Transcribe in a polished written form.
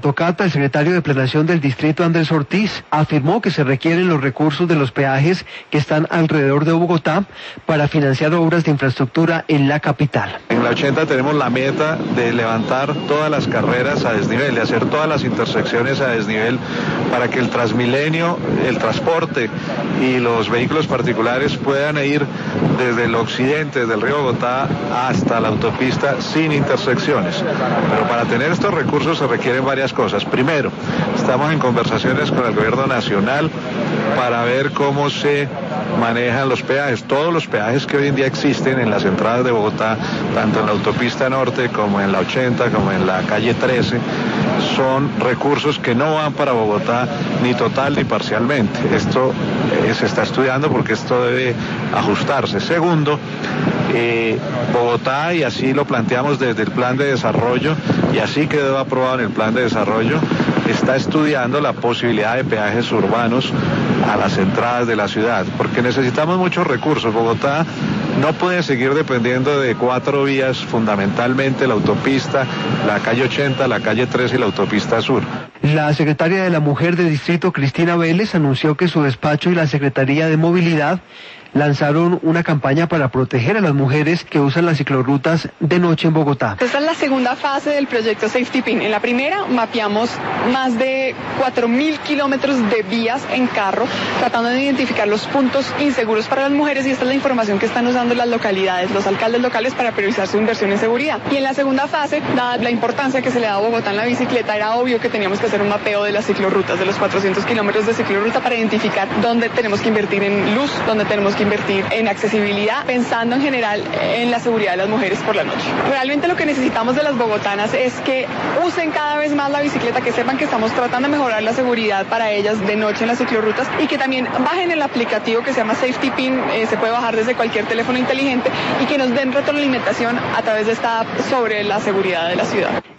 Tocata, el secretario de Planeación del distrito, Andrés Ortiz, afirmó que se requieren los recursos de los peajes que están alrededor de Bogotá para financiar obras de infraestructura en la capital. En la 80 tenemos la meta de levantar todas las carreras a desnivel, de hacer todas las intersecciones a desnivel para que el Transmilenio, el transporte y los vehículos particulares puedan ir desde el occidente, desde el río Bogotá hasta la autopista sin intersecciones. Pero para tener estos recursos se requieren varias cosas. Primero, estamos en conversaciones con el gobierno nacional para ver cómo se manejan los peajes. Todos los peajes que hoy en día existen en las entradas de Bogotá, tanto en la autopista norte como en la 80, como en la calle 13, son recursos que no van para Bogotá ni total ni parcialmente. Esto se está estudiando porque esto debe ajustarse. Segundo, Bogotá, y así lo planteamos desde el plan de desarrollo, y así quedó aprobado en el plan de desarrollo, está estudiando la posibilidad de peajes urbanos a las entradas de la ciudad, porque necesitamos muchos recursos. Bogotá no puede seguir dependiendo de 4 vías, fundamentalmente la autopista, la calle 80, la calle 13 y la autopista sur. La secretaria de la Mujer del distrito, Cristina Vélez, anunció que su despacho y la Secretaría de Movilidad lanzaron una campaña para proteger a las mujeres que usan las ciclorrutas de noche en Bogotá. Esta es la segunda fase del proyecto Safety Pin. En la primera mapeamos más de 4.000 kilómetros de vías en carro, tratando de identificar los puntos inseguros para las mujeres, y esta es la información que están usando las localidades, los alcaldes locales, para priorizar su inversión en seguridad. Y en la segunda fase, dada la importancia que se le da a Bogotá en la bicicleta, era obvio que teníamos que hacer un mapeo de las ciclorrutas, de los 400 kilómetros de ciclorruta, para identificar dónde tenemos que invertir en luz, dónde tenemos que invertir en accesibilidad, pensando en general en la seguridad de las mujeres por la noche. Realmente lo que necesitamos de las bogotanas es que usen cada vez más la bicicleta, que sepan que estamos tratando de mejorar la seguridad para ellas de noche en las ciclorrutas, y que también bajen el aplicativo que se llama Safety Pin, se puede bajar desde cualquier teléfono inteligente, y que nos den retroalimentación a través de esta app sobre la seguridad de la ciudad.